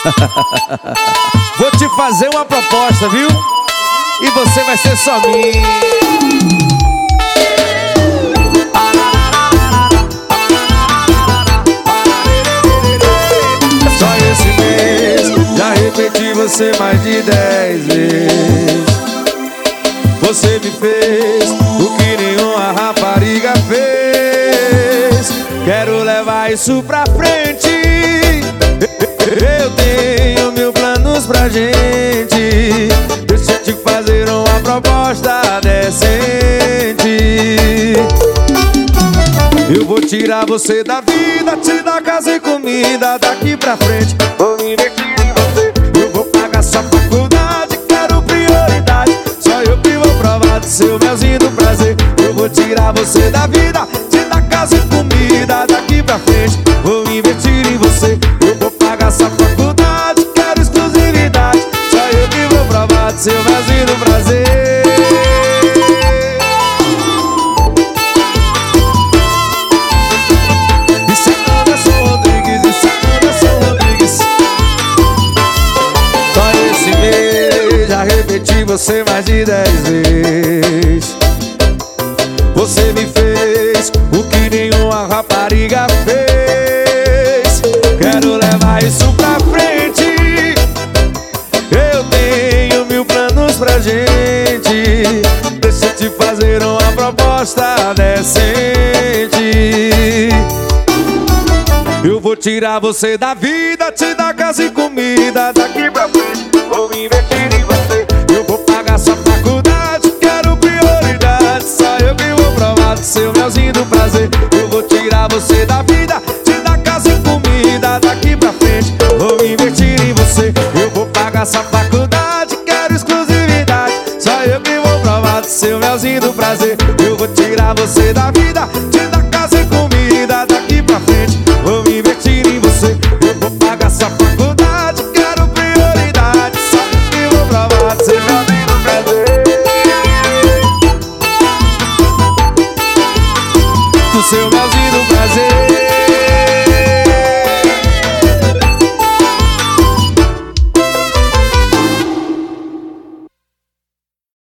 Vou te fazer uma proposta, viu? E você vai ser só minha. Só esse mês já repeti você mais de 10 vezes. Você me fez o que nenhuma rapariga fez. Quero levar isso pra frente. Eu tenho mil planos pra gente. Deixa eu te fazer uma proposta decente. Eu vou tirar você da vida, te dar casa e comida. Daqui pra frente vou investir em você. Eu vou pagar sua faculdade, quero prioridade. Só eu que vou provar do seu melzinho do prazer. Eu vou tirar você da vida, te dar casa e comida. Daqui pra frente vou investir em você. Eu vou pagar sua faculdade, quero exclusividade. Só eu que vou provar do seu melzinho do prazer. Isso é Anderson Rodrigues, isso é Anderson Rodrigues. Só esse mês já repeti você mais de 10 vezes. Você me fez o que nenhuma rapariga fez. Quero levar isso pra frente. Eu tenho mil planos pra gente. Deixa eu te fazer uma proposta decente. Eu vou tirar você da vida, te dar casa e comida. Daqui pra frente vou investir em você. Eu vou pagar sua faculdade, quero prioridade. Só eu que vou provar do seu melzinho do prazer. Eu vou tirar você da vida, te dar casa e comida. Daqui pra frente vou investir em você. Eu vou pagar sua faculdade, quero exclusividade. Só eu que vou provar do seu melzinho do prazer. Eu vou tirar você da vida, te dar casa e comida. Daqui pra frente vou investir em você. Eu vou pagar sua faculdade, quero prioridade. Só eu que vou provar do seu melzinho do prazer. Do seu melzinho do prazer.